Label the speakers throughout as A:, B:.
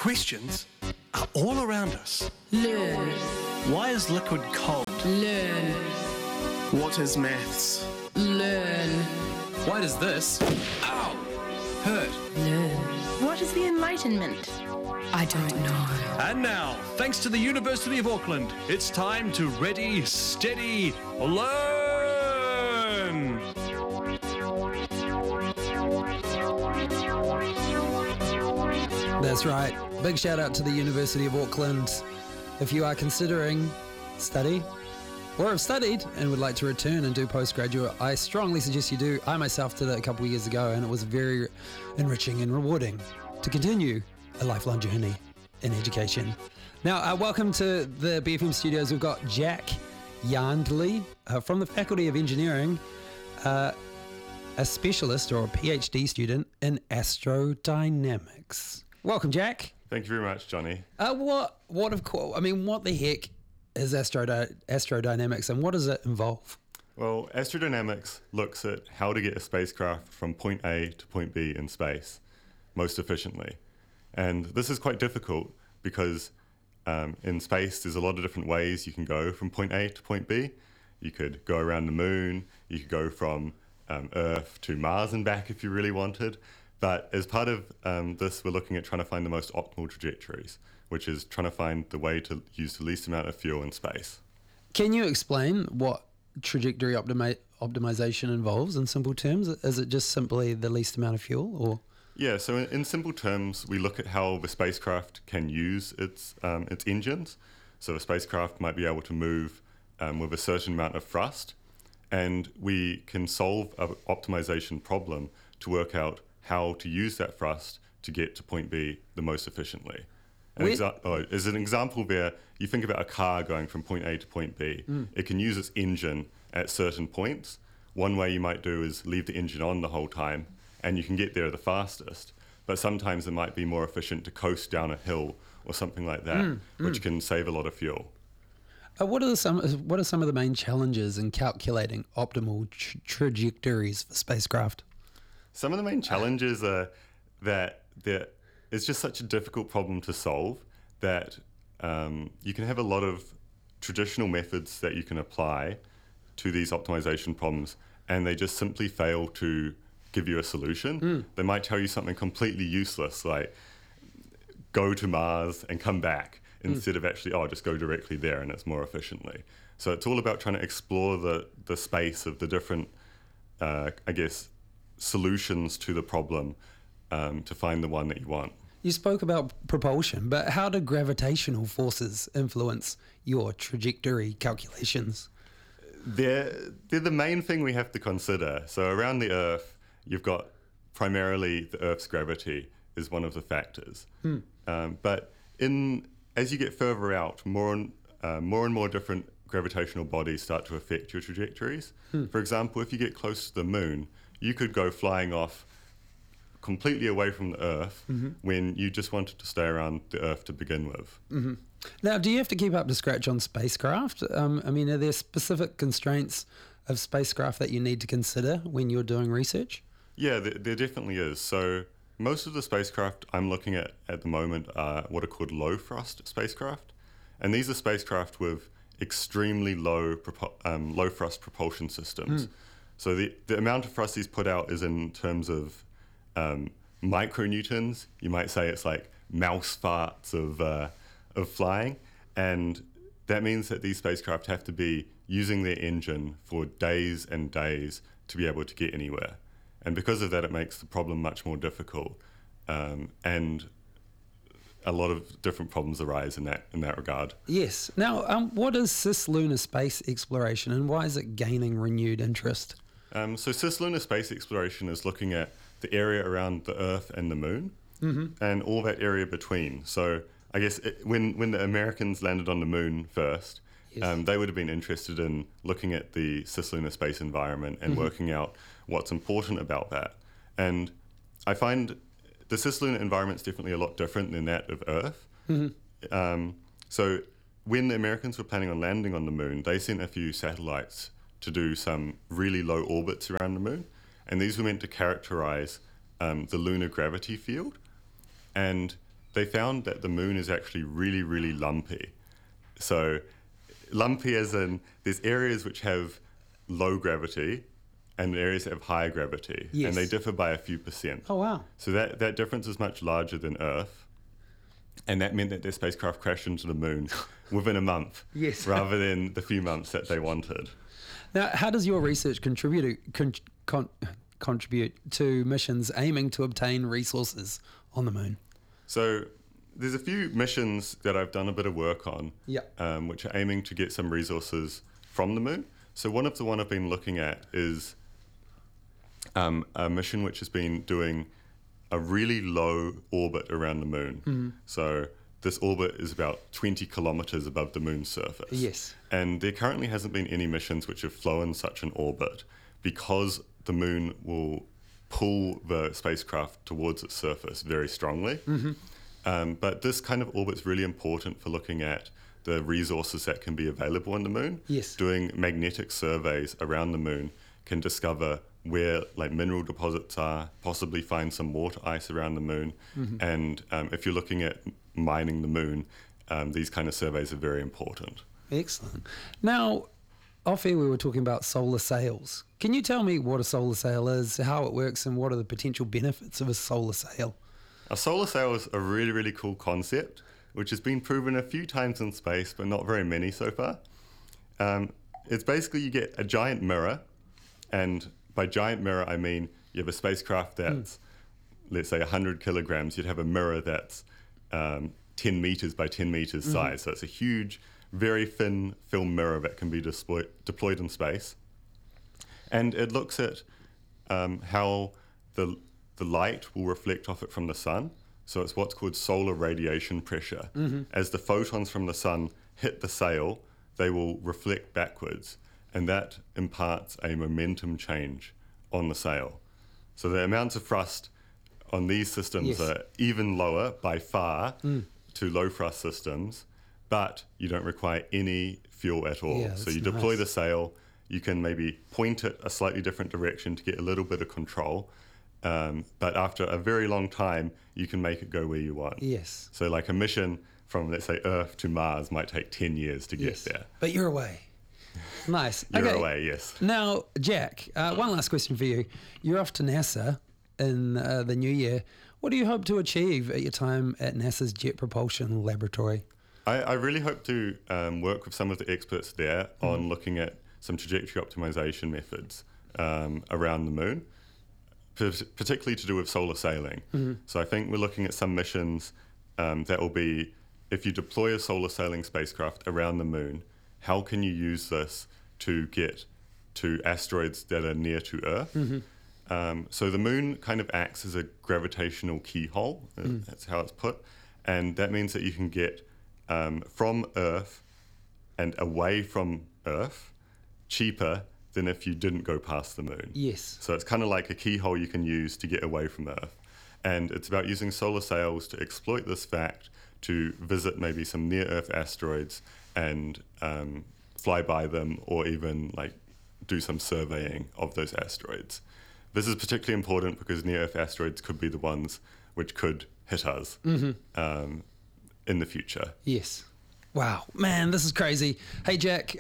A: Questions are all around us.
B: Learn.
A: Why is liquid cold?
B: Learn.
C: What is maths?
B: Learn.
D: Why does this, ow, hurt?
B: Learn.
E: What is the Enlightenment?
B: I don't know.
A: And now, thanks to the University of Auckland, it's time to ready, steady, learn!
F: That's right. Big shout out to the University of Auckland. If you are considering study or have studied and would like to return and do postgraduate, I strongly suggest you do. I myself did it a couple of years ago and it was very enriching and rewarding to continue a lifelong journey in education. Now, welcome to the BFM studios. We've got Jack Yandley from the Faculty of Engineering, a specialist or a PhD student in astrodynamics. Welcome, Jack.
G: Thank you very much, Johnny.
F: What the heck is astrodynamics and what does it involve?
G: Well, astrodynamics looks at how to get a spacecraft from point A to point B in space most efficiently. And this is quite difficult because in space there's a lot of different ways you can go from point A to point B. You could go around the moon, you could go from Earth to Mars and back if you really wanted. But as part of this, we're looking at trying to find the most optimal trajectories, which is trying to find the way to use the least amount of fuel in space.
F: Can you explain what trajectory optimization involves in simple terms? Is it just simply the least amount of fuel, or?
G: Yeah, so in simple terms, we look at how the spacecraft can use its engines. So a spacecraft might be able to move with a certain amount of thrust, and we can solve an optimization problem to work out how to use that thrust to get to point B the most efficiently. As an example there, you think about a car going from point A to point B. It can use its engine at certain points. One way you might do is leave the engine on the whole time, and you can get there the fastest. But sometimes it might be more efficient to coast down a hill or something like that, which can save a lot of fuel.
F: What are some of the main challenges in calculating optimal trajectories for spacecraft?
G: Some of the main challenges are that it's just such a difficult problem to solve that you can have a lot of traditional methods that you can apply to these optimization problems, and they just simply fail to give you a solution. They might tell you something completely useless, like go to Mars and come back, instead of actually, just go directly there and it's more efficiently. So it's all about trying to explore the space of the different, solutions to the problem to find the one that you want.
F: You spoke about propulsion, but how do gravitational forces influence your trajectory calculations?
G: They're the main thing we have to consider. So around the Earth, you've got primarily the Earth's gravity is one of the factors. But as you get further out, more and more different gravitational bodies start to affect your trajectories. For example, if you get close to the moon, you could go flying off completely away from the Earth when you just wanted to stay around the Earth to begin with.
F: Now, do you have to keep up to scratch on spacecraft? Are there specific constraints of spacecraft that you need to consider when you're doing research?
G: Yeah, there definitely is. So most of the spacecraft I'm looking at the moment are what are called low-thrust spacecraft. And these are spacecraft with extremely low thrust propulsion systems. So the amount of thrust these put out is in terms of micronewtons. You might say it's like mouse farts of flying. And that means that these spacecraft have to be using their engine for days and days to be able to get anywhere. And because of that, it makes the problem much more difficult. And a lot of different problems arise in that regard.
F: Yes. Now, what is cislunar space exploration and why is it gaining renewed interest?
G: So cislunar space exploration is looking at the area around the Earth and the Moon and all that area between. So I guess when the Americans landed on the Moon first, they would have been interested in looking at the cislunar space environment and working out what's important about that. And I find the cislunar environment is definitely a lot different than that of Earth. So when the Americans were planning on landing on the Moon, they sent a few satellites to do some really low orbits around the Moon. And these were meant to characterize the lunar gravity field. And they found that the moon is actually really, really lumpy. So lumpy as in there's areas which have low gravity and areas that have high gravity.
F: Yes.
G: And they differ by a few percent.
F: Oh, wow.
G: So that difference is much larger than Earth. And that meant that their spacecraft crashed into the moon within a month,
F: Yes.
G: rather than the few months that they wanted.
F: Now, how does your research contribute to missions aiming to obtain resources on the moon?
G: So there's a few missions that I've done a bit of work on,
F: Yeah.
G: which are aiming to get some resources from the moon. So one I've been looking at is a mission which has been doing a really low orbit around the moon. So this orbit is about 20 kilometers above the moon's surface.
F: Yes.
G: And there currently hasn't been any missions which have flown such an orbit because the moon will pull the spacecraft towards its surface very strongly. But this kind of orbit's really important for looking at the resources that can be available on the moon.
F: Yes.
G: Doing magnetic surveys around the moon can discover where like mineral deposits are, possibly find some water ice around the moon. And if you're looking at mining the moon, these kind of surveys are very important.
F: Excellent. Now, off air we were talking about solar sails. Can you tell me what a solar sail is, how it works, and what are the potential benefits of a solar sail?
G: A solar sail is a really, really cool concept, which has been proven a few times in space, but not very many so far. It's basically you get a giant mirror, and by giant mirror, I mean you have a spacecraft that's, let's say, 100 kilograms. You'd have a mirror that's 10 meters by 10 meters size. So it's a huge, very thin film mirror that can be deployed in space. And it looks at how the light will reflect off it from the sun. So it's what's called solar radiation pressure. As the photons from the sun hit the sail, they will reflect backwards. And that imparts a momentum change on the sail. So the amounts of thrust on these systems
F: Yes.
G: are even lower by far to low thrust systems, but you don't require any fuel at all.
F: Yeah,
G: so
F: that's
G: you deploy
F: nice.
G: the sail, you can maybe point it a slightly different direction to get a little bit of control. But after a very long time, you can make it go where you want.
F: Yes.
G: So like a mission from, let's say, Earth to Mars might take 10 years to get there.
F: But you're away. Nice.
G: You're
F: Okay.
G: away, yes.
F: Now, Jack, one last question for you. You're off to NASA in the new year. What do you hope to achieve at your time at NASA's Jet Propulsion Laboratory?
G: I really hope to work with some of the experts there on looking at some trajectory optimization methods around the moon, particularly to do with solar sailing. So I think we're looking at some missions that will be, if you deploy a solar sailing spacecraft around the moon, how can you use this to get to asteroids that are near to Earth? So the moon kind of acts as a gravitational keyhole, that's how it's put, and that means that you can get from Earth and away from Earth cheaper than if you didn't go past the moon.
F: Yes.
G: So it's kind of like a keyhole you can use to get away from Earth. And it's about using solar sails to exploit this fact to visit maybe some near-Earth asteroids and fly by them, or even like do some surveying of those asteroids. This is particularly important because near-Earth asteroids could be the ones which could hit us in the future.
F: Yes. Wow, man, this is crazy. Hey, Jack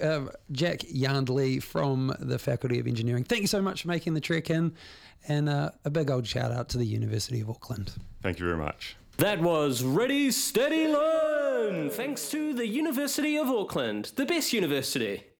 F: Yandley from the Faculty of Engineering. Thank you so much for making the trek in, and a big old shout out to the University of Auckland.
G: Thank you very much.
E: That was Ready, Steady, Learn! Thanks to the University of Auckland, the best university.